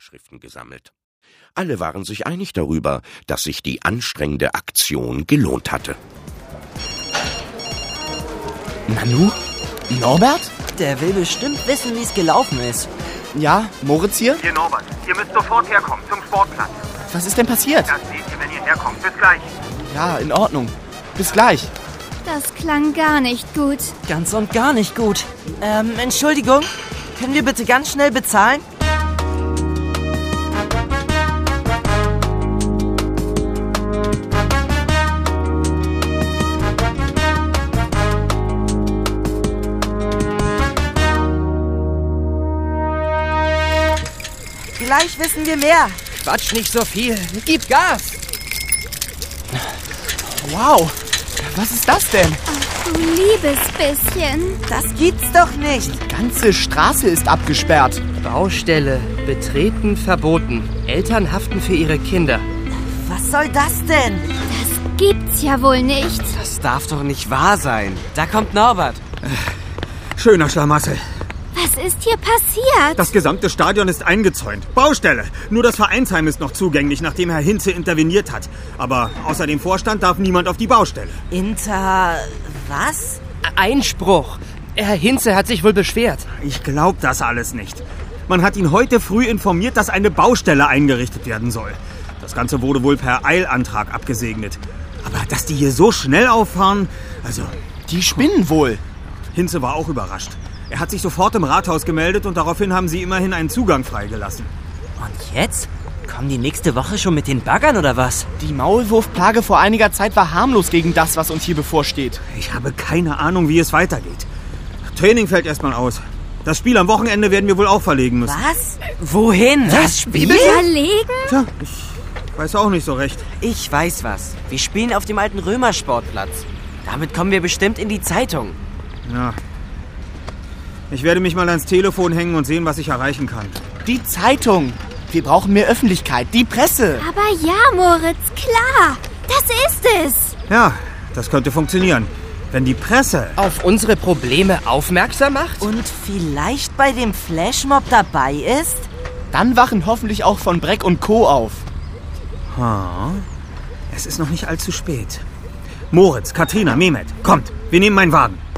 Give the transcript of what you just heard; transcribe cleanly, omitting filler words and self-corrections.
Unterschriften gesammelt. Alle waren sich einig darüber, dass sich die anstrengende Aktion gelohnt hatte. Nanu? Norbert? Der will bestimmt wissen, wie es gelaufen ist. Ja, Moritz hier? Hier Norbert, ihr müsst sofort herkommen zum Sportplatz. Was ist denn passiert? Das seht ihr, wenn ihr herkommt. Bis gleich. Ja, in Ordnung. Bis gleich. Das klang gar nicht gut. Ganz und gar nicht gut. Entschuldigung, können wir bitte ganz schnell bezahlen? Gleich wissen wir mehr. Quatsch nicht so viel. Gib Gas. Wow, was ist das denn? Ach, du liebes bisschen. Das gibt's doch nicht. Die ganze Straße ist abgesperrt. Baustelle. Betreten verboten. Eltern haften für ihre Kinder. Was soll das denn? Das gibt's ja wohl nicht. Das darf doch nicht wahr sein. Da kommt Norbert. Schöner Schlamassel. Was ist hier passiert? Das gesamte Stadion ist eingezäunt. Baustelle. Nur das Vereinsheim ist noch zugänglich, nachdem Herr Hinze interveniert hat. Aber außer dem Vorstand darf niemand auf die Baustelle. Was? Einspruch. Herr Hinze hat sich wohl beschwert. Ich glaub das alles nicht. Man hat ihn heute früh informiert, dass eine Baustelle eingerichtet werden soll. Das Ganze wurde wohl per Eilantrag abgesegnet. Aber dass die hier so schnell auffahren, also... Die spinnen wohl. Hinze war auch überrascht. Er hat sich sofort im Rathaus gemeldet und daraufhin haben sie immerhin einen Zugang freigelassen. Und jetzt? Kommen die nächste Woche schon mit den Baggern oder was? Die Maulwurfplage vor einiger Zeit war harmlos gegen das, was uns hier bevorsteht. Ich habe keine Ahnung, wie es weitergeht. Training fällt erstmal aus. Das Spiel am Wochenende werden wir wohl auch verlegen müssen. Was? Wohin? Das Spiel? Verlegen? Tja, ich weiß auch nicht so recht. Ich weiß was. Wir spielen auf dem alten Römersportplatz. Damit kommen wir bestimmt in die Zeitung. Ja. Ich werde mich mal ans Telefon hängen und sehen, was ich erreichen kann. Die Zeitung. Wir brauchen mehr Öffentlichkeit. Die Presse. Aber ja, Moritz, klar. Das ist es. Ja, das könnte funktionieren. Wenn die Presse... Auf unsere Probleme aufmerksam macht? Und vielleicht bei dem Flashmob dabei ist? Dann wachen hoffentlich auch von Breck und Co. auf. Es ist noch nicht allzu spät. Moritz, Katrina, Mehmet, kommt, wir nehmen meinen Wagen.